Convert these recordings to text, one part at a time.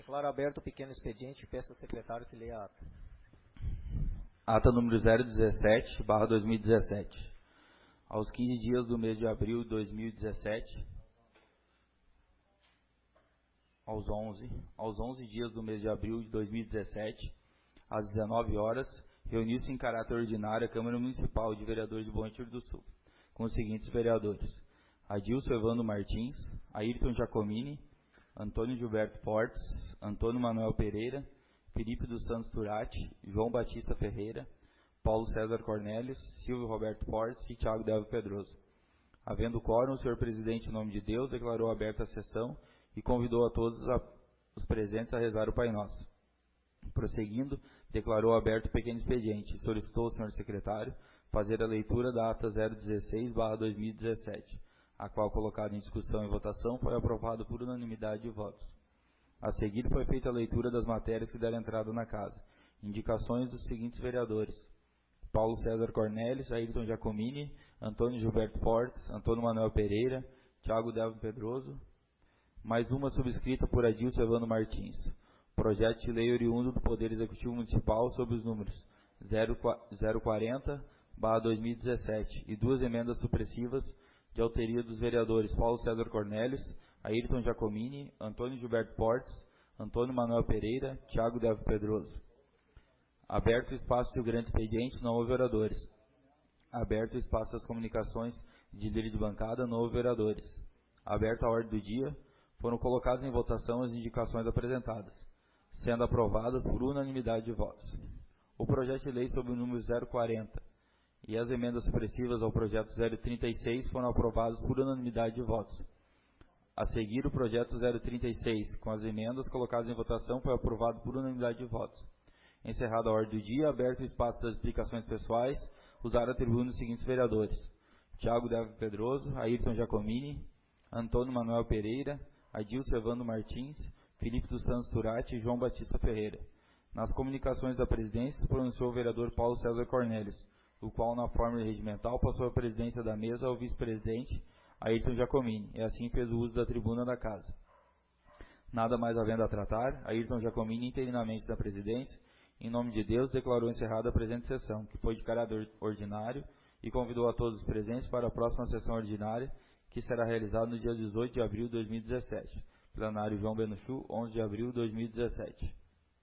Declaro aberto o pequeno expediente e peço ao secretário que leia a ata. Ata número 017/2017. Aos 15 dias do mês de abril de 2017, aos 11 dias do mês de abril de 2017, às 19 horas, reuniu-se em caráter ordinário a Câmara Municipal de Vereadores de Bom Retiro do Sul, com os seguintes vereadores: Adilson Evandro Martins, Ayrton Giacomini, Antônio Gilberto Portes, Antônio Manuel Pereira, Felipe dos Santos Turati, João Batista Ferreira, Paulo César Cornelius, Silvio Roberto Portes e Thiago Delvio Pedroso. Havendo quórum, o senhor presidente, em nome de Deus, declarou aberta a sessão e convidou a todos os presentes a rezar o Pai Nosso. Prosseguindo, declarou aberto o pequeno expediente e solicitou ao senhor secretário fazer a leitura da ata 016/2017, a qual, colocada em discussão e votação, foi aprovada por unanimidade de votos. A seguir, foi feita a leitura das matérias que deram entrada na casa. Indicações dos seguintes vereadores: Paulo César Cornelius, Ayrton Giacomini, Antônio Gilberto Portes, Antônio Manuel Pereira, Thiago Delvio Pedroso, mais uma subscrita por Adilson Evandro Martins. Projeto de lei oriundo do Poder Executivo Municipal sob os números 040/2017 e duas emendas supressivas de autoria dos vereadores Paulo César Cornelius, Ayrton Giacomini, Antônio Gilberto Portes, Antônio Manuel Pereira, Thiago Delvio Pedroso. Aberto o espaço de grande expediente, não houve oradores. Aberto o espaço das comunicações de líder de bancada, não houve oradores. Aberto a ordem do dia, foram colocadas em votação as indicações apresentadas, sendo aprovadas por unanimidade de votos. O projeto de lei sob o número 040 e as emendas supressivas ao projeto 036 foram aprovadas por unanimidade de votos. A seguir, o projeto 036, com as emendas colocadas em votação, foi aprovado por unanimidade de votos. Encerrada a ordem do dia, aberto o espaço das explicações pessoais, usaram a tribuna os seguintes vereadores: Thiago Delvio Pedroso, Ayrton Giacomini, Antônio Manuel Pereira, Adilson Evandro Martins, Felipe dos Santos Turati e João Batista Ferreira. Nas comunicações da presidência, se pronunciou o vereador Paulo César Cornelius, o qual, na forma regimental, passou a presidência da mesa ao vice-presidente Ayrton Giacomini, e assim fez o uso da tribuna da casa. Nada mais havendo a tratar, Ayrton Giacomini, interinamente da presidência, em nome de Deus, declarou encerrada a presente sessão, que foi de caráter ordinário, e convidou a todos os presentes para a próxima sessão ordinária, que será realizada no dia 18 de abril de 2017. Plenário João Benuchu, 11 de abril de 2017.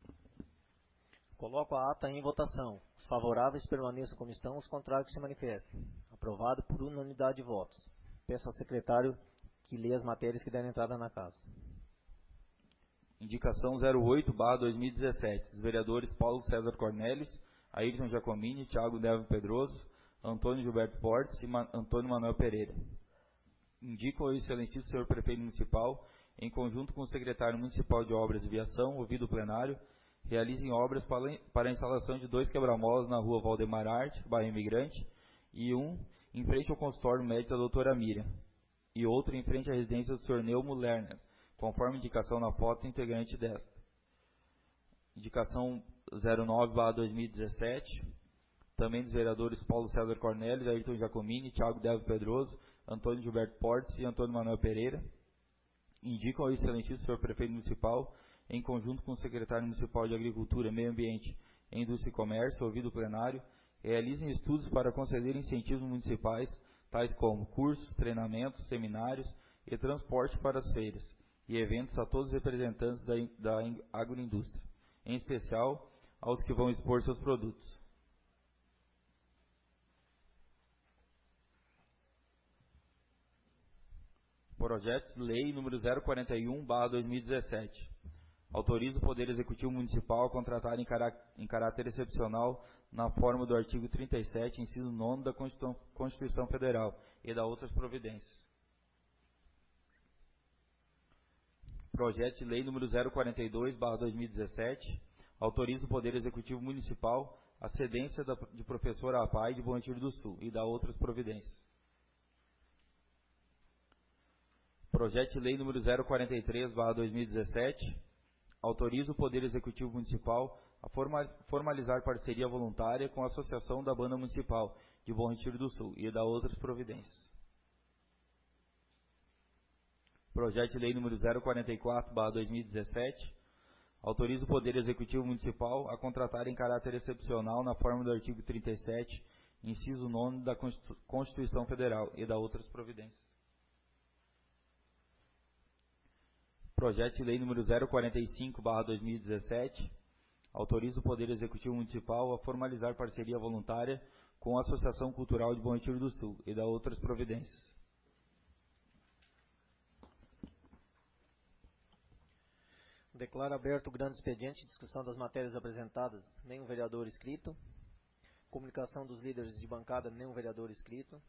Coloco a ata em votação. Os favoráveis permaneçam como estão, os contrários que se manifestem. Aprovado por unanimidade de votos. Peço ao secretário que leia as matérias que deram entrada na casa. Indicação 08/2017. Os vereadores Paulo César Cornelius, Ayrton Giacomini, Thiago Delvio Pedroso, Antônio Gilberto Portes e Antônio Manuel Pereira. Indico ao excelentíssimo senhor prefeito municipal, em conjunto com o secretário municipal de Obras e Viação, ouvido o plenário, realizem obras para a instalação de 2 quebra-molas na rua Valdemar Arte, bairro Imigrante, e um em frente ao consultório médico da doutora Miriam, e outro em frente à residência do senhor Neumo Lerner, conforme indicação na foto integrante desta. Indicação 09/2017, também dos vereadores Paulo César Cornelius, Ayrton Giacomini, Thiago Delvio Pedroso, Antônio Gilberto Portes e Antônio Manuel Pereira. Indicam ao excelentíssimo senhor prefeito municipal, em conjunto com o secretário municipal de Agricultura, Meio Ambiente, Indústria e Comércio, ouvido o plenário, realizem estudos para conceder incentivos municipais, tais como cursos, treinamentos, seminários e transporte para as feiras e eventos a todos os representantes da agroindústria, em especial aos que vão expor seus produtos. Projeto de Lei número 041/2017. Autoriza o Poder Executivo Municipal a contratar em caráter excepcional, na forma do artigo 37, inciso 9 da Constituição Federal, e da outras providências. Projeto de Lei número 042/2017. Autoriza o Poder Executivo Municipal a cedência de professora APAI de Bom Retiro do Sul, e da outras providências. Projeto de Lei número 043/2017, autoriza o Poder Executivo Municipal a formalizar parceria voluntária com a Associação da Banda Municipal de Bom Retiro do Sul e da outras providências. Projeto de Lei número 044/2017, Autoriza o Poder Executivo Municipal a contratar em caráter excepcional, na forma do artigo 37, inciso 9 da Constituição Federal, e da outras providências. Projeto de Lei número 045/2017, autoriza o Poder Executivo Municipal a formalizar parceria voluntária com a Associação Cultural de Bom Retiro do Sul, e da outras providências. Declaro aberto o grande expediente de discussão das matérias apresentadas, nenhum vereador inscrito. Comunicação dos líderes de bancada, nenhum vereador inscrito.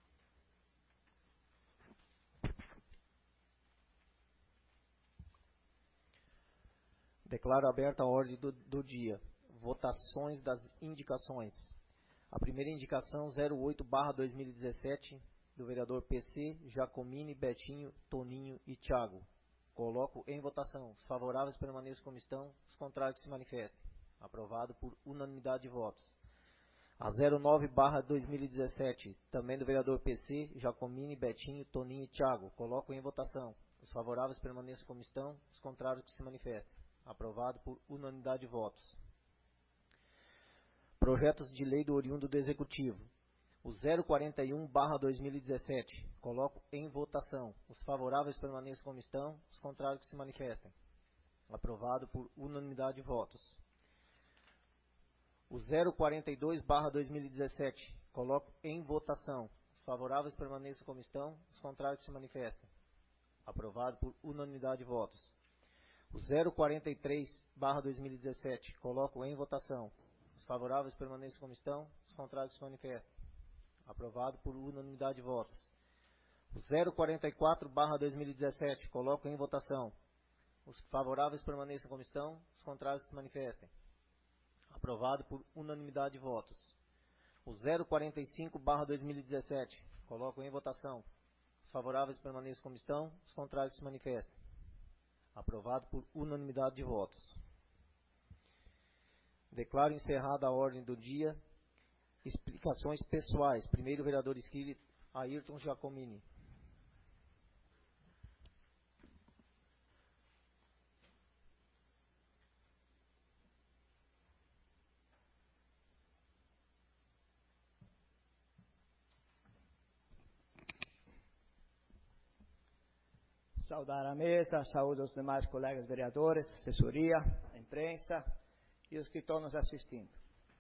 Declaro aberta a ordem do dia. Votações das indicações. A primeira indicação, 08/2017, do vereador PC, Jacomini, Betinho, Toninho e Thiago. Coloco em votação. Os favoráveis permaneçam como estão, os contrários que se manifestem. Aprovado por unanimidade de votos. A 09/2017, também do vereador PC, Jacomini, Betinho, Toninho e Thiago. Coloco em votação. Os favoráveis permaneçam como estão, os contrários que se manifestem. Aprovado por unanimidade de votos. Projetos de lei do oriundo do Executivo. O 041/2017. Coloco em votação. Os favoráveis permaneçam como estão, os contrários que se manifestem. Aprovado por unanimidade de votos. O 042/2017. Coloco em votação. Os favoráveis permaneçam como estão, os contrários que se manifestem. Aprovado por unanimidade de votos. O 043/2017. Coloco em votação. Os favoráveis permaneçam como estão, os contrários se manifestem. Aprovado por unanimidade de votos. O 044/2017. Coloco em votação. Os favoráveis permaneçam como estão, os contrários se manifestem. Aprovado por unanimidade de votos. O 045/2017. Coloco em votação. Os favoráveis permaneçam como estão, os contrários se manifestem. Aprovado por unanimidade de votos. Declaro encerrada a ordem do dia. Explicações pessoais. Primeiro vereador inscrito, Ayrton Jacomini. Saudar a mesa, saúdo os demais colegas vereadores, assessoria, a imprensa e os que estão nos assistindo.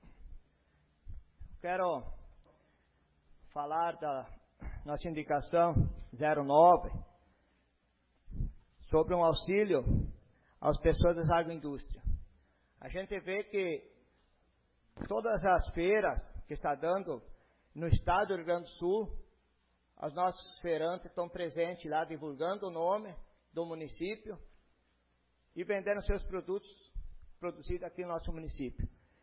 Quero falar da nossa indicação 09 sobre um auxílio às pessoas da agroindústria. A gente vê que todas as feiras que está dando no estado do Rio Grande do Sul, os nossos feirantes estão presentes lá divulgando o nome do município e vendendo seus produtos produzidos aqui no nosso município.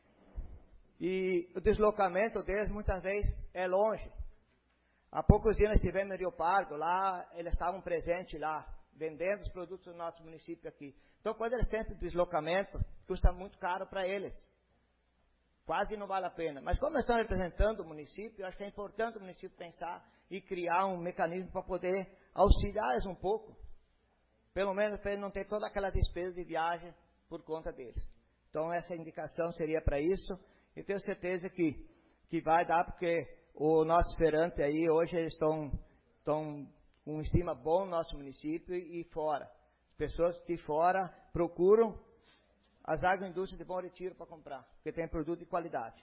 E o deslocamento deles muitas vezes é longe. Há poucos dias nós estivemos em Rio Pardo, lá eles estavam presentes lá, vendendo os produtos do nosso município aqui. Então quando eles têm esse deslocamento, custa muito caro para eles. Quase não vale a pena. Mas como eles estão representando o município, eu acho que é importante o município pensar e criar um mecanismo para poder auxiliar eles um pouco. Pelo menos para eles não ter toda aquela despesa de viagem por conta deles. Então essa indicação seria para isso. Eu tenho certeza que vai dar, porque o nosso feirante aí, hoje eles estão com estima bom no nosso município e fora. As pessoas de fora procuram as agroindústrias de Bom Retiro para comprar, porque tem produto de qualidade.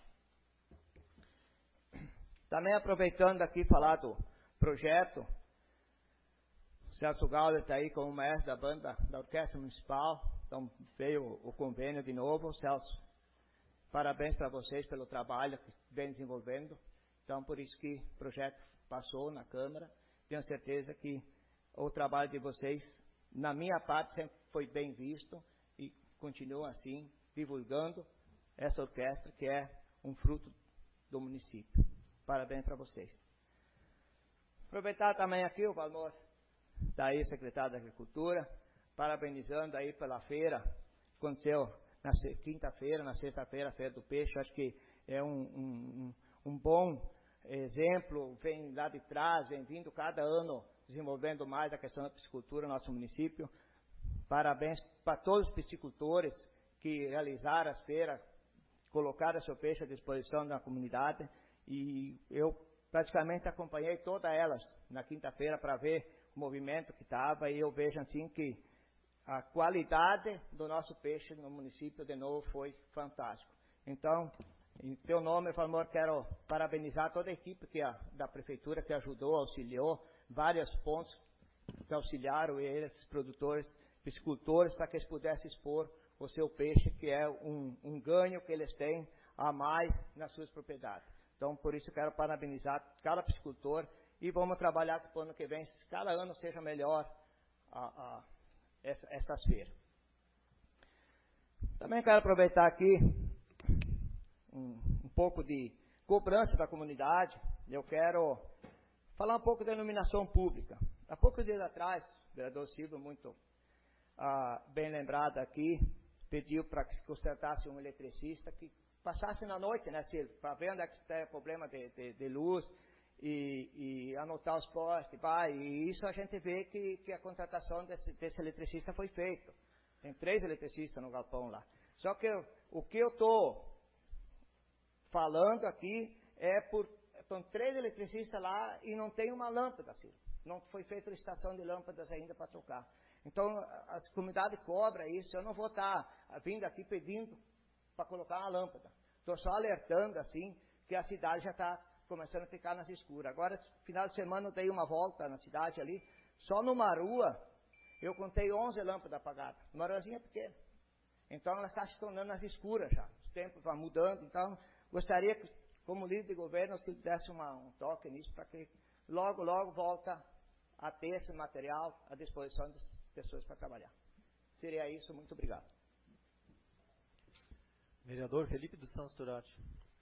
Também aproveitando aqui falar do projeto, o Celso Gauler está aí como maestro da banda da Orquestra Municipal, então veio o convênio de novo. Celso, parabéns para vocês pelo trabalho que vem desenvolvendo. Então, por isso que o projeto passou na Câmara. Tenho certeza que o trabalho de vocês, na minha parte, sempre foi bem visto e continua assim, divulgando essa orquestra que é um fruto do município. Parabéns para vocês. Aproveitar também aqui o Valmor, está aí, secretário da Agricultura, parabenizando aí pela feira, aconteceu na quinta-feira, na sexta-feira, a Feira do Peixe. Acho que é um bom exemplo, vem lá de trás, vem vindo cada ano desenvolvendo mais a questão da piscicultura no nosso município. Parabéns para todos os piscicultores que realizaram as feiras, colocaram seu peixe à disposição da comunidade, e eu praticamente acompanhei todas elas na quinta-feira para ver o movimento que estava, e eu vejo assim que a qualidade do nosso peixe no município, de novo, foi fantástico. Então, em teu nome, por favor, quero parabenizar toda a equipe da prefeitura que ajudou, auxiliou, vários pontos que auxiliaram esses produtores, piscicultores, para que eles pudessem expor o seu peixe, que é um ganho que eles têm a mais nas suas propriedades. Então, por isso, quero parabenizar cada piscicultor e vamos trabalhar para o ano que vem, cada ano seja melhor essas feiras. Também quero aproveitar aqui um pouco de cobrança da comunidade. Eu quero falar um pouco da iluminação pública. Há poucos dias atrás, o vereador Silvio, muito bem lembrado aqui, pediu para que se consertasse um eletricista que passasse na noite, né, Silvio, para ver onde é que está o problema de luz e anotar os postes. E isso a gente vê que a contratação desse eletricista foi feita. Tem 3 eletricistas no galpão lá. Só que o que eu estou falando aqui estão 3 eletricistas lá e não tem uma lâmpada, Silvio. Não foi feita a estação de lâmpadas ainda para trocar. Então, as comunidades cobram isso. Eu não vou estar vindo aqui pedindo para colocar uma lâmpada. Estou só alertando, assim, que a cidade já está começando a ficar nas escuras. Agora, final de semana, eu dei uma volta na cidade ali. Só numa rua, eu contei 11 lâmpadas apagadas. Uma ruazinha pequena. Então, ela está se tornando nas escuras já. Os tempos vão mudando. Então, gostaria que, como líder de governo, se desse um toque nisso, para que logo, logo volta a ter esse material à disposição das pessoas para trabalhar. Seria isso. Muito obrigado. Vereador Felipe dos Santos Turati.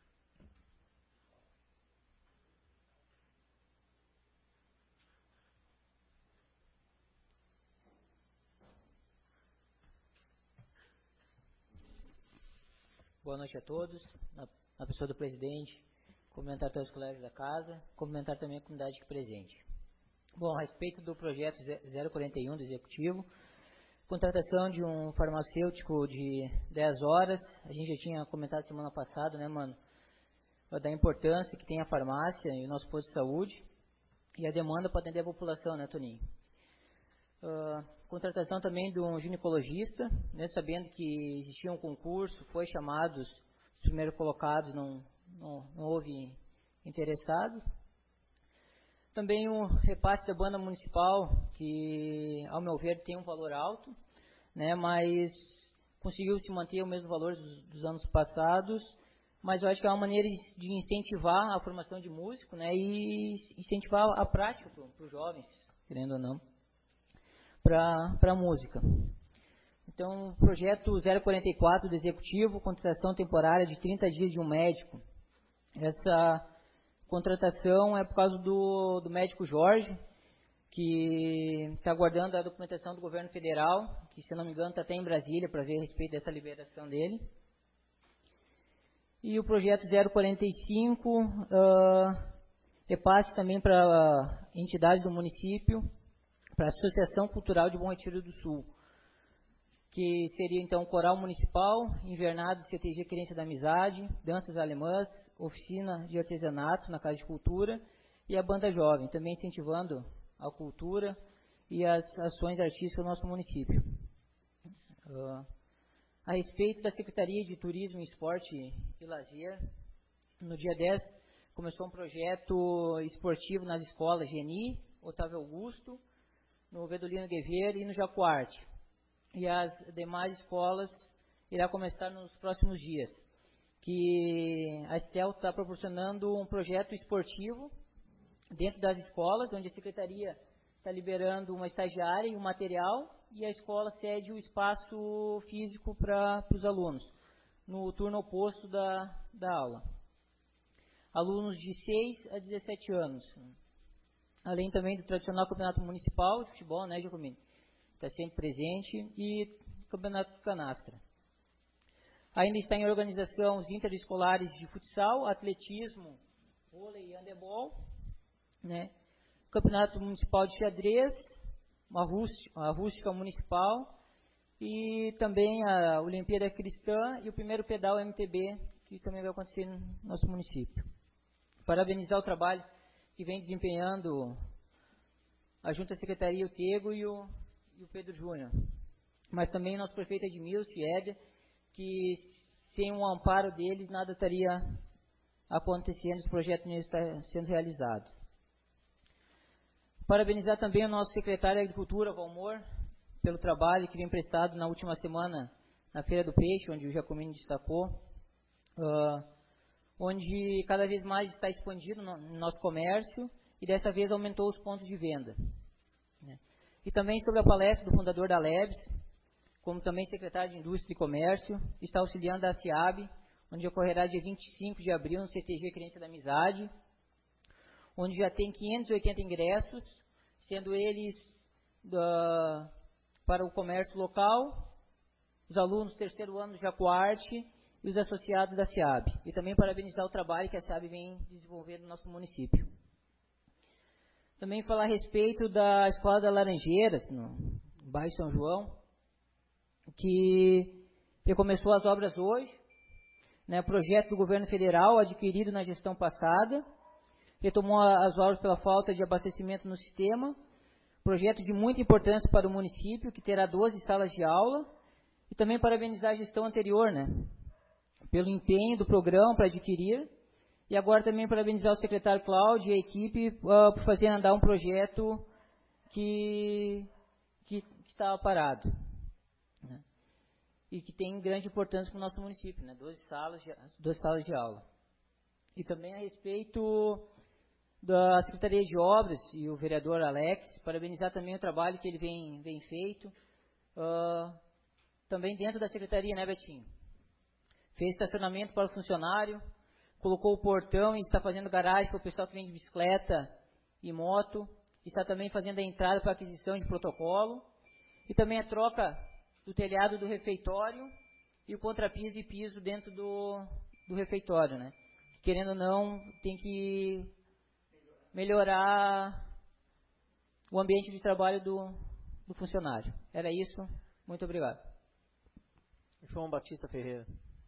Boa noite a todos. Na pessoa do presidente, cumprimentar todos os colegas da casa, cumprimentar também a comunidade aqui presente. Bom, a respeito do projeto 041 do Executivo, contratação de um farmacêutico de 10 horas, a gente já tinha comentado semana passada, né, mano, da importância que tem a farmácia e o nosso posto de saúde, e a demanda para atender a população, né, Toninho? Contratação também de um ginecologista, né, sabendo que existia um concurso, foi chamados, os primeiros colocados, não houve interessado. Também um repasse da banda municipal, que, ao meu ver, tem um valor alto, né, mas conseguiu se manter o mesmo valor dos anos passados, mas eu acho que é uma maneira de incentivar a formação de músico, né, e incentivar a prática para os jovens, querendo ou não, para a música. Então, projeto 044 do Executivo, contratação temporária de 30 dias de um médico. Essa contratação é por causa do médico Jorge, que está aguardando a documentação do governo federal, que, se não me engano, está até em Brasília para ver a respeito dessa liberação dele. E o projeto 045, repasse também para entidades do município, para a Associação Cultural de Bom Retiro do Sul, que seria então Coral Municipal, Invernados CTG Querência da Amizade, Danças Alemãs, Oficina de Artesanato na Casa de Cultura e a Banda Jovem, também incentivando a cultura e as ações artísticas do nosso município. A respeito da Secretaria de Turismo, Esporte e Lazer, no dia 10 começou um projeto esportivo nas escolas Geni, Otávio Augusto, no Vedolino Guevara e no Jacuarte. E as demais escolas irá começar nos próximos dias, que a Estel está proporcionando um projeto esportivo dentro das escolas, onde a Secretaria está liberando uma estagiária e um material, e a escola cede o espaço físico para os alunos, no turno oposto da aula. Alunos de 6 a 17 anos. Além também do tradicional campeonato municipal de futebol, né, Giacomini? Está sempre presente, e campeonato de canastra. Ainda está em organização os interescolares de futsal, atletismo, vôlei e handebol, né? Campeonato municipal de xadrez, a rústica municipal, e também a Olimpíada Cristã e o primeiro pedal MTB, que também vai acontecer no nosso município. Parabenizar o trabalho que vem desempenhando a Junta Secretaria, o Tego e o Pedro Júnior. Mas também o nosso prefeito Edmilson e Éder, que sem o amparo deles nada estaria acontecendo, esse projeto não está sendo realizado. Parabenizar também o nosso secretário de Agricultura, Valmor, pelo trabalho que vem prestado na última semana na Feira do Peixe, onde o Jacomini destacou, onde cada vez mais está expandido no nosso comércio e dessa vez aumentou os pontos de venda. E também sobre a palestra do fundador da Lebs, como também secretário de Indústria e Comércio, está auxiliando a SIAB, onde ocorrerá dia 25 de abril no CTG Querência da Amizade, onde já tem 580 ingressos, sendo eles para o comércio local, os alunos do terceiro ano do Jacoarte e os associados da SIAB. E também parabenizar o trabalho que a SIAB vem desenvolvendo no nosso município. Também falar a respeito da Escola da Laranjeiras, no bairro São João, que começou as obras hoje, né, projeto do governo federal adquirido na gestão passada, retomou as obras pela falta de abastecimento no sistema, projeto de muita importância para o município, que terá 12 salas de aula, e também parabenizar a gestão anterior, né, pelo empenho do programa para adquirir, e agora também parabenizar o secretário Cláudio e a equipe por fazer andar um projeto que estava parado, né, e que tem grande importância para o nosso município, né, 12 salas de aula. E também a respeito da Secretaria de Obras e o vereador Alex, parabenizar também o trabalho que ele vem feito, também dentro da Secretaria, né, Betinho? Fez estacionamento para o funcionário, colocou o portão e está fazendo garagem para o pessoal que vem de bicicleta e moto, está também fazendo a entrada para aquisição de protocolo, e também a troca do telhado do refeitório e o contrapiso e piso dentro do refeitório, né? Querendo ou não, tem que melhorar o ambiente de trabalho do funcionário. Era isso. Muito obrigado. João Batista Ferreira.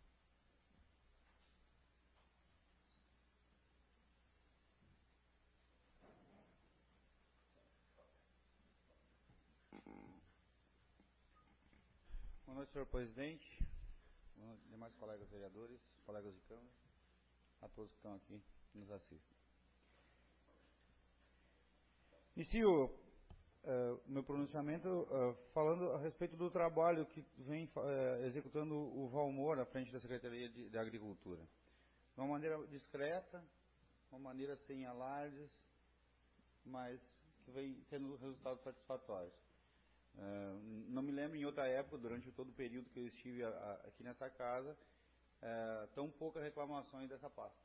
Boa noite, senhor presidente, demais colegas vereadores, colegas de Câmara, a todos que estão aqui que nos assistem. Inicio meu pronunciamento falando a respeito do trabalho que vem executando o Valmor à frente da Secretaria de Agricultura. De uma maneira discreta, uma maneira sem alardes, mas que vem tendo resultados satisfatórios. Não me lembro em outra época, durante todo o período que eu estive aqui nessa casa, tão poucas reclamações dessa pasta.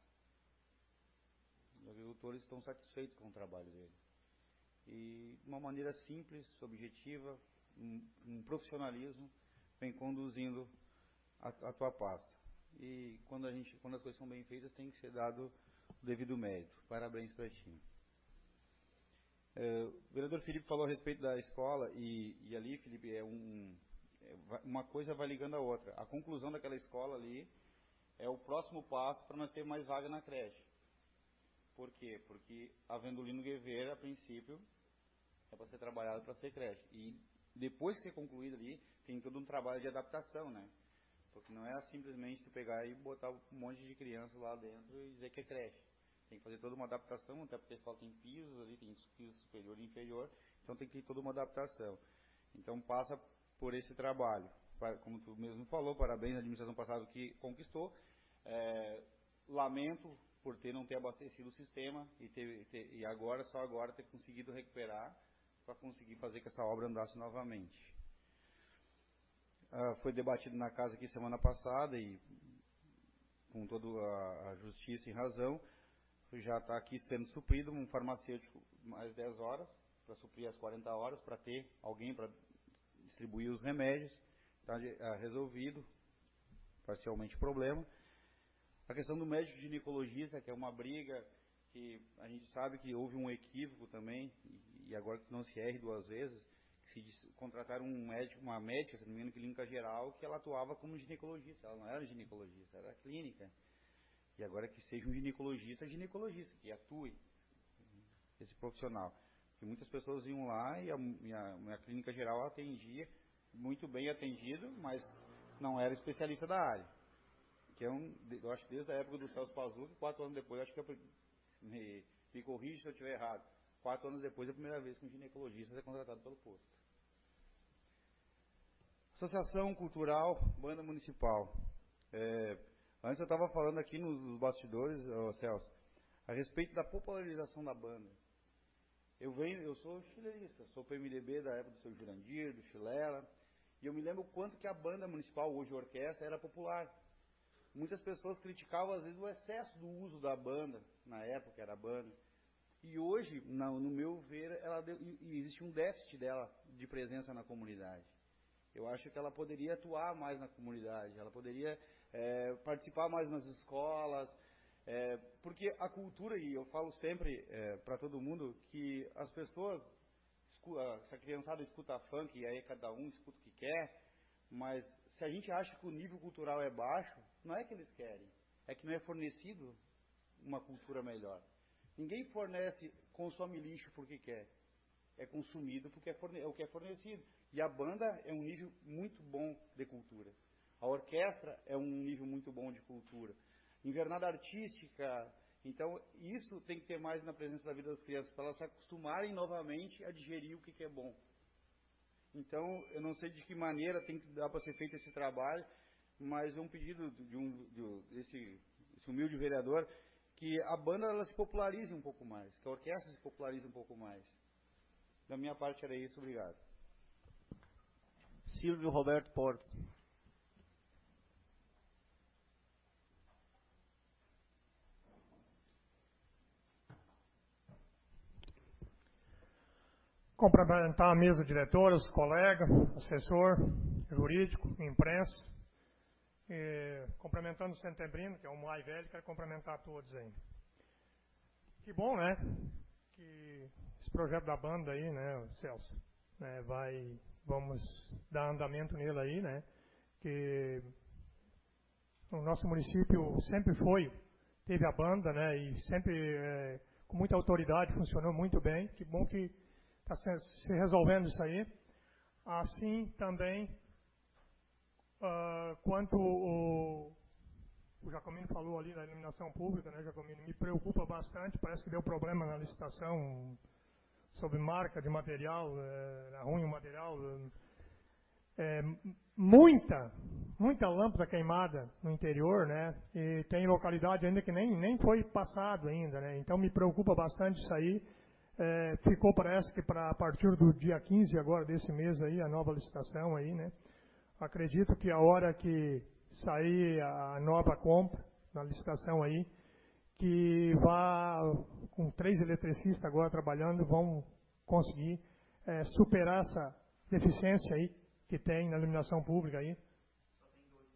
Os agricultores estão satisfeitos com o trabalho dele. E de uma maneira simples, objetiva, um profissionalismo, vem conduzindo a tua pasta. E quando as coisas são bem feitas, tem que ser dado o devido mérito. Parabéns para ti. O vereador Felipe falou a respeito da escola e ali, Felipe, uma coisa vai ligando a outra. A conclusão daquela escola ali é o próximo passo para nós ter mais vaga na creche. Por quê? Porque a Vendolino Guevara, a princípio, é para ser trabalhada para ser creche. E depois que ser concluído ali, tem todo um trabalho de adaptação, né? Porque não é simplesmente tu pegar e botar um monte de crianças lá dentro e dizer que é creche. Tem que fazer toda uma adaptação, até porque a escola tem pisos ali, tem piso superior e inferior, então tem que ter toda uma adaptação. Então passa por esse trabalho. Como tu mesmo falou, parabéns à administração passada que conquistou. Lamento por não ter abastecido o sistema e agora, só agora, ter conseguido recuperar para conseguir fazer que essa obra andasse novamente. Foi debatido na casa aqui semana passada e com toda a justiça e razão, já está aqui sendo suprido um farmacêutico mais 10 horas, para suprir as 40 horas, para ter alguém para distribuir os remédios. Está resolvido parcialmente o problema. A questão do médico ginecologista, que é uma briga que a gente sabe que houve um equívoco também, e agora que não se erre duas vezes, que contrataram uma médica, se não me engano, clínica geral, que ela atuava como ginecologista. Ela não era ginecologista, era clínica. E agora que seja um ginecologista, que atue esse profissional. Porque muitas pessoas iam lá e a clínica geral atendia, muito bem atendido, mas não era especialista da área. Que eu acho que desde a época do Celso Pazuello, 4 anos depois, acho que me corrija se eu estiver errado. 4 anos depois é a primeira vez que um ginecologista é contratado pelo posto. Associação Cultural, Banda Municipal. Antes eu estava falando aqui nos bastidores, Celso, a respeito da popularização da banda. Eu sou chilerista, sou PMDB da época do seu Jurandir, do Chilela, e eu me lembro o quanto que a banda municipal, hoje orquestra, era popular. Muitas pessoas criticavam, às vezes, o excesso do uso da banda, na época era a banda. E hoje, no meu ver, existe um déficit dela de presença na comunidade. Eu acho que ela poderia atuar mais na comunidade, ela poderia participar mais nas escolas, porque a cultura, e eu falo sempre para todo mundo, que as pessoas, se a criançada escuta funk, e aí cada um escuta o que quer, mas se a gente acha que o nível cultural é baixo, não é que eles querem, é que não é fornecido uma cultura melhor. Ninguém consome lixo porque quer. É consumido porque é o que é fornecido. E a banda é um nível muito bom de cultura. A orquestra é um nível muito bom de cultura. Invernada artística. Então, isso tem que ter mais na presença da vida das crianças, para elas se acostumarem novamente a digerir o que é bom. Então, eu não sei de que maneira tem que dar para ser feito esse trabalho, mas é um pedido desse humilde vereador, que a banda ela se popularize um pouco mais, que a orquestra se popularize um pouco mais. Da minha parte era isso, obrigado. Silvio Roberto Portes. Cumprimentar a mesa diretora, os colegas, assessor, jurídico, imprensa. Cumprimentando o Setembrino, que é o mais velho, quero cumprimentar todos aí. Que bom, né? Que esse projeto da banda aí, né, Celso, né, vamos dar andamento nele aí, né? Que o nosso município sempre teve a banda, né? E sempre com muita autoridade, funcionou muito bem. Que bom que está se resolvendo isso aí. Assim também, quanto o Jacomino falou ali da iluminação pública, né, Jacomino, me preocupa bastante, parece que deu problema na licitação sobre marca de material, era ruim o material, muita lâmpada queimada no interior, né, e tem localidade ainda que nem foi passado ainda, né, então me preocupa bastante isso aí. Parece que a partir do dia 15 agora desse mês aí, a nova licitação aí, né, acredito que a hora que sair a nova compra na licitação aí, que com 3 eletricistas agora trabalhando, vão conseguir superar essa deficiência aí que tem na iluminação pública aí. Só tem 2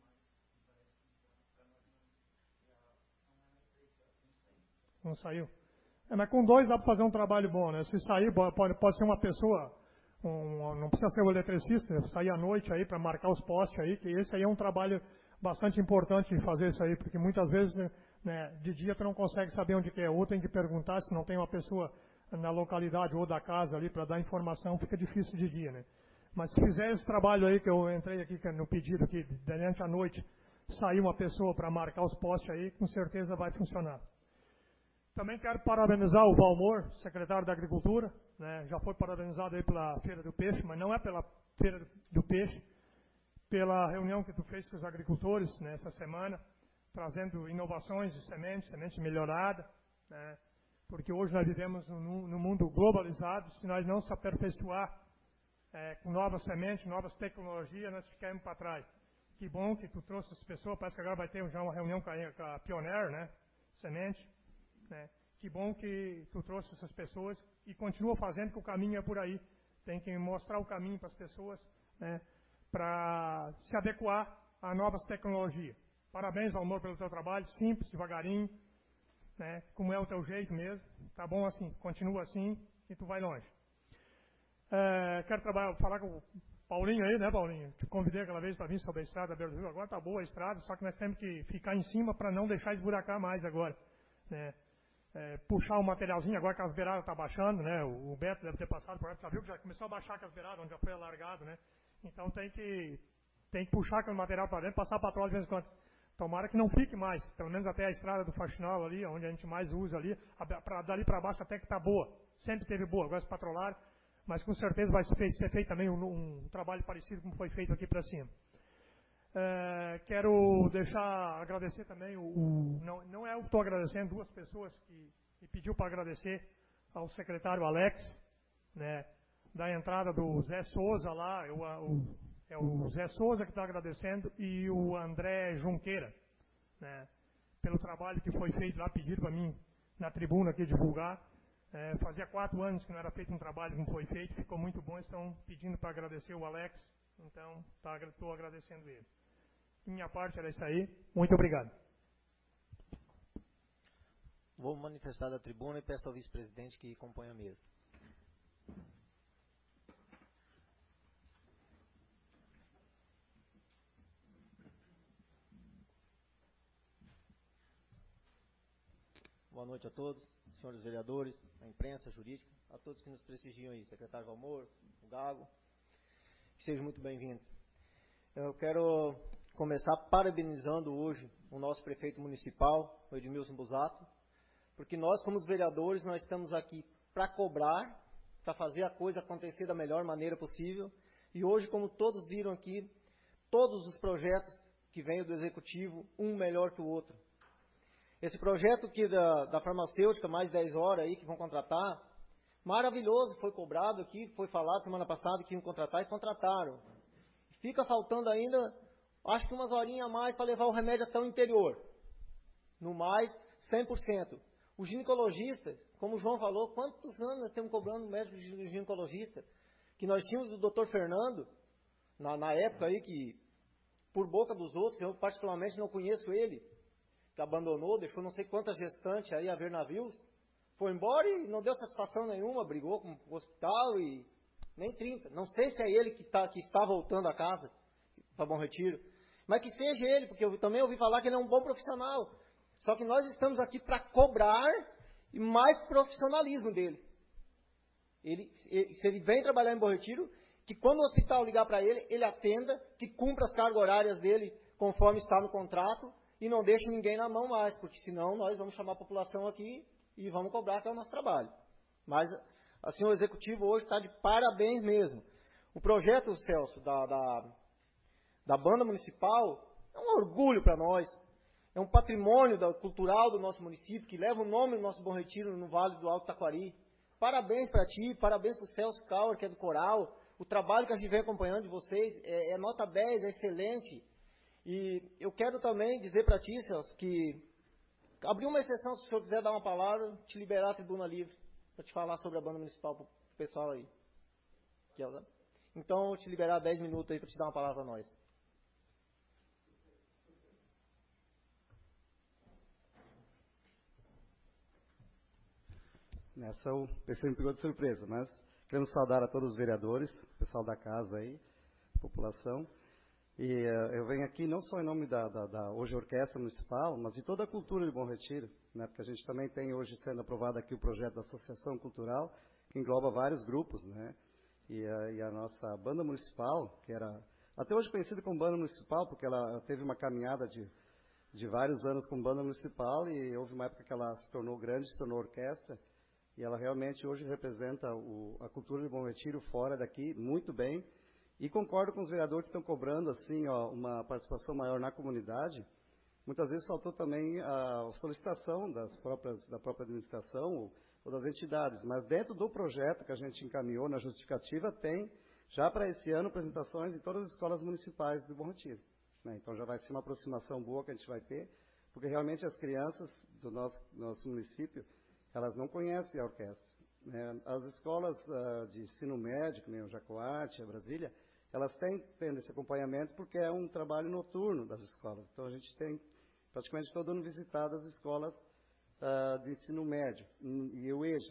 mais. Não saiu. Mas com 2 dá para fazer um trabalho bom, né? Se sair, pode ser uma pessoa, não precisa ser o eletricista, sair à noite aí para marcar os postes aí, que esse aí é um trabalho bastante importante de fazer isso aí, porque muitas vezes, né, de dia tu não consegue saber onde que é, ou tem que perguntar se não tem uma pessoa na localidade ou da casa ali para dar informação, fica difícil de dia, né? Mas se fizer esse trabalho aí, que eu entrei aqui no pedido aqui, durante a noite, sair uma pessoa para marcar os postes aí, com certeza vai funcionar. Também quero parabenizar o Valmor, secretário da Agricultura, né, já foi parabenizado aí pela Feira do Peixe, mas não é pela Feira do Peixe, pela reunião que tu fez com os agricultores nessa semana, trazendo inovações de semente melhorada, né, porque hoje nós vivemos num mundo globalizado, se nós não se aperfeiçoar com novas sementes, novas tecnologias, nós ficaremos para trás. Que bom que tu trouxe as pessoas, parece que agora vai ter já uma reunião com a Pioneer, né, semente, né, que bom que tu trouxe essas pessoas e continua fazendo, que o caminho é por aí. Tem que mostrar o caminho para as pessoas, né, para se adequar a novas tecnologias. Parabéns, Valmor, pelo teu trabalho, simples, devagarinho, né, como é o teu jeito mesmo. Tá bom assim, continua assim e tu vai longe. Quero falar com o Paulinho aí, né, Paulinho? Te convidei aquela vez para vir sobre a estrada Beira do Rio. Agora está boa a estrada, só que nós temos que ficar em cima para não deixar esburacar mais agora, né? Puxar o materialzinho, agora que as beiradas estão baixando, né? O Beto deve ter passado por aí, já viu que já começou a baixar com as beiradas, onde já foi alargado, né? Então tem que puxar aquele material para dentro, passar patrulha de vez em quando. Tomara que não fique mais, pelo menos até a estrada do Faxinal ali, onde a gente mais usa ali, dali para baixo até que está boa. Sempre teve boa, agora se patrolar, mas com certeza vai ser feito também um trabalho parecido como foi feito aqui para cima. Quero agradecer também, não é eu que estou agradecendo, duas pessoas que me pediu para agradecer ao secretário Alex, né, da entrada do Zé Souza lá, é o Zé Souza que está agradecendo e o André Junqueira, né, pelo trabalho que foi feito lá, pediram para mim na tribuna aqui divulgar. Fazia 4 anos que não era feito um trabalho como foi feito, ficou muito bom, estão pedindo para agradecer o Alex, então estou agradecendo ele. Minha parte era isso aí, muito obrigado. Vou manifestar da tribuna e peço ao vice-presidente que compõe a mesa. Boa noite a todos, senhores vereadores, a imprensa, a jurídica, a todos que nos prestigiam aí, secretário Valmor, o Gago, que sejam muito bem-vindos. Eu quero começar parabenizando hoje o nosso prefeito municipal, o Edmilson Busato, porque nós, como os vereadores, nós estamos aqui para cobrar, para fazer a coisa acontecer da melhor maneira possível, e hoje, como todos viram aqui, todos os projetos que vêm do Executivo, um melhor que o outro. Esse projeto aqui da farmacêutica, mais 10 horas aí que vão contratar, maravilhoso, foi cobrado aqui, foi falado semana passada que iam contratar e contrataram. Fica faltando ainda, acho que umas horinhas a mais para levar o remédio até o interior. No mais, 100%. O ginecologista, como o João falou, quantos anos nós estamos cobrando o médico de ginecologista? Que nós tínhamos o doutor Fernando, na época aí, que por boca dos outros, eu particularmente não conheço ele, que abandonou, deixou não sei quantas gestantes aí a ver navios, foi embora e não deu satisfação nenhuma, brigou com o hospital e nem 30. Não sei se é ele que está voltando a casa para Bom Retiro, mas que seja ele, porque eu também ouvi falar que ele é um bom profissional. Só que nós estamos aqui para cobrar e mais profissionalismo dele. Se ele vem trabalhar em Bom Retiro, que quando o hospital ligar para ele, ele atenda, que cumpra as cargas horárias dele conforme está no contrato, e não deixe ninguém na mão mais, porque senão nós vamos chamar a população aqui e vamos cobrar, que é o nosso trabalho. Mas, assim, o Executivo hoje está de parabéns mesmo. O projeto, Celso, da Banda Municipal é um orgulho para nós. É um patrimônio cultural do nosso município, que leva o nome do nosso Bom Retiro no Vale do Alto Taquari. Parabéns para ti, parabéns para o Celso Kauer, que é do Coral. O trabalho que a gente vem acompanhando de vocês é nota 10, é excelente. E eu quero também dizer para ti, Celso, que abrir uma exceção, se o senhor quiser dar uma palavra, te liberar a tribuna livre, para te falar sobre a banda municipal para o pessoal aí. Então, eu te liberar 10 minutos aí para te dar uma palavra a nós. Nessa o PC me pegou de surpresa, mas queremos saudar a todos os vereadores, pessoal da casa aí, população. E eu venho aqui não só em nome da hoje Orquestra Municipal, mas de toda a cultura de Bom Retiro, né? Porque a gente também tem hoje sendo aprovado aqui o projeto da Associação Cultural, que engloba vários grupos, né? E a nossa banda municipal, que era até hoje conhecida como banda municipal, porque ela teve uma caminhada de vários anos como banda municipal, e houve uma época que ela se tornou grande, se tornou orquestra, e ela realmente hoje representa a cultura de Bom Retiro fora daqui, muito bem. E concordo com os vereadores que estão cobrando assim, uma participação maior na comunidade. Muitas vezes faltou também a solicitação da própria administração ou das entidades. Mas dentro do projeto que a gente encaminhou na justificativa, tem já para esse ano apresentações em todas as escolas municipais do Bom Retiro, né? Então já vai ser uma aproximação boa que a gente vai ter, porque realmente as crianças do nosso município, elas não conhecem a orquestra, né? As escolas de ensino médio, como o Jacoarte, a Brasília, elas têm tendo esse acompanhamento porque é um trabalho noturno das escolas. Então, a gente tem praticamente todo ano visitado as escolas de ensino médio e o EJA.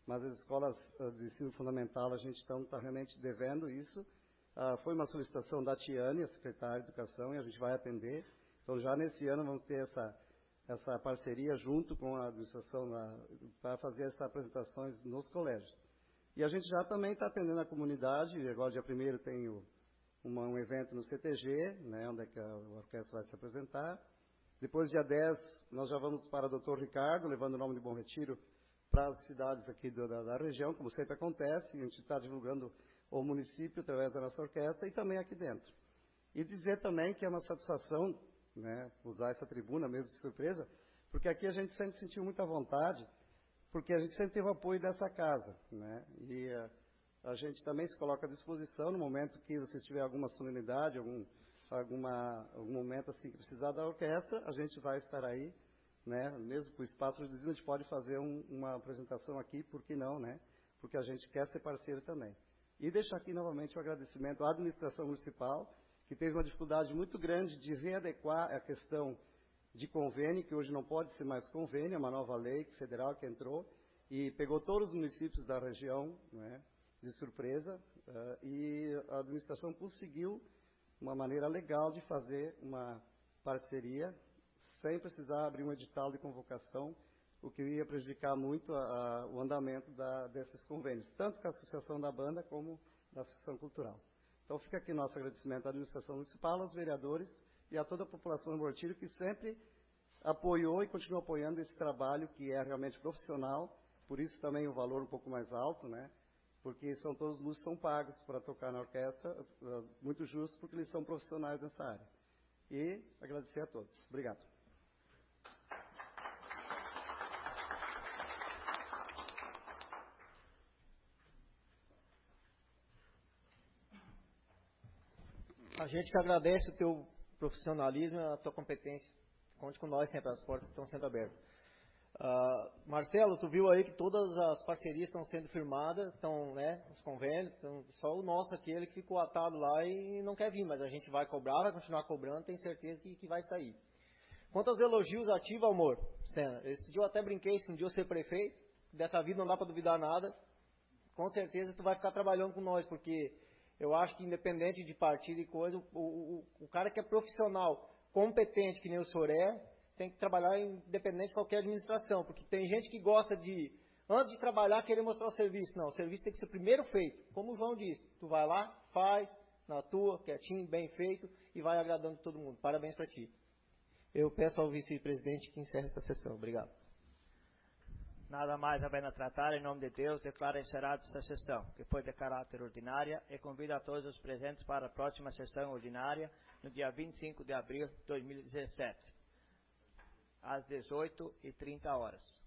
mas as escolas de ensino fundamental a gente está realmente devendo isso. Foi uma solicitação da Tiane, a secretária de Educação, e a gente vai atender. Então, já nesse ano, vamos ter essa parceria junto com a administração para fazer essas apresentações nos colégios. E a gente já também está atendendo a comunidade. Agora, dia 1º, tem um evento no CTG, né, onde é que a orquestra vai se apresentar. Depois, dia 10, nós já vamos para o Dr. Ricardo, levando o nome de Bom Retiro para as cidades aqui da região, como sempre acontece. A gente está divulgando o município através da nossa orquestra e também aqui dentro. E dizer também que é uma satisfação, né, usar essa tribuna mesmo de surpresa, porque aqui a gente sempre sentiu muita vontade, porque a gente sempre teve o apoio dessa casa, né, e a gente também se coloca à disposição no momento que vocês tiverem alguma solenidade, algum momento assim que precisar da orquestra, a gente vai estar aí, né, mesmo com o espaço reduzido, a gente pode fazer uma apresentação aqui, por que não, né, porque a gente quer ser parceiro também. E deixar aqui novamente o agradecimento à administração municipal, que teve uma dificuldade muito grande de readequar a questão de convênio, que hoje não pode ser mais convênio, é uma nova lei federal que entrou, e pegou todos os municípios da região, né, de surpresa, e a administração conseguiu uma maneira legal de fazer uma parceria, sem precisar abrir um edital de convocação, o que ia prejudicar muito o andamento desses convênios, tanto com a Associação da Banda como da Associação Cultural. Então fica aqui nosso agradecimento à administração municipal, aos vereadores e a toda a população do Bom Retiro, que sempre apoiou e continua apoiando esse trabalho que é realmente profissional, por isso também o valor um pouco mais alto, né? Porque todos os músicos são pagos para tocar na orquestra, muito justo, porque eles são profissionais nessa área. E agradecer a todos. Obrigado. A gente que agradece o teu profissionalismo e a tua competência. Conte com nós sempre, as portas estão sempre abertas. Marcelo, tu viu aí que todas as parcerias estão sendo firmadas, estão, né, os convênios, só o nosso aquele que ficou atado lá e não quer vir, mas a gente vai cobrar, vai continuar cobrando, tenho certeza que vai sair. Quanto aos elogios ativos, amor, Senna, esse dia eu até brinquei, se um dia eu ser prefeito, dessa vida não dá para duvidar nada, com certeza tu vai ficar trabalhando com nós, porque eu acho que independente de partido e coisa, o cara que é profissional, competente, que nem o senhor tem que trabalhar independente de qualquer administração, porque tem gente que gosta de, antes de trabalhar, querer mostrar o serviço. Não, o serviço tem que ser primeiro feito. Como o João disse, tu vai lá, faz, na tua, quietinho, bem feito, e vai agradando todo mundo. Parabéns para ti. Eu peço ao vice-presidente que encerre essa sessão. Obrigado. Nada mais a pena tratar, em nome de Deus, declaro encerrada essa sessão, que foi de caráter ordinária, e convido a todos os presentes para a próxima sessão ordinária, no dia 25 de abril de 2017. Às 18h30.